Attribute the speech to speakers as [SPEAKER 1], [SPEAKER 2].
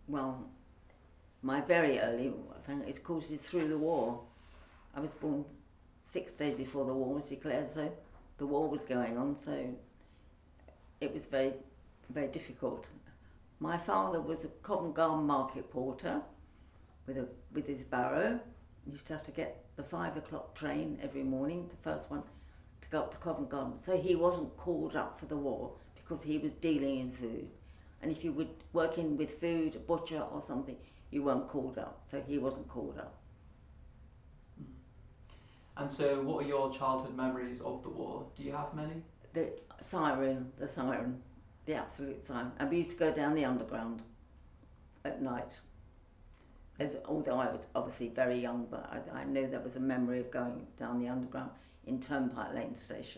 [SPEAKER 1] well, my very early, I think it's called Through the War. I was born 6 days before the war was declared, so the war was going on, so it was very, very difficult. My father was a Covent Garden market porter with his barrow. He used to have to get the 5 o'clock train every morning, the first one, to go up to Covent Garden. So he wasn't called up for the war because he was dealing in food. And if you were working with food, a butcher or something, you weren't called up. So he wasn't called up.
[SPEAKER 2] And so what are your childhood memories of the war? Do you have many?
[SPEAKER 1] The siren, the absolute siren. And we used to go down the underground at night. Although I was obviously very young, but I know there was a memory of going down the underground in Turnpike Lane Station.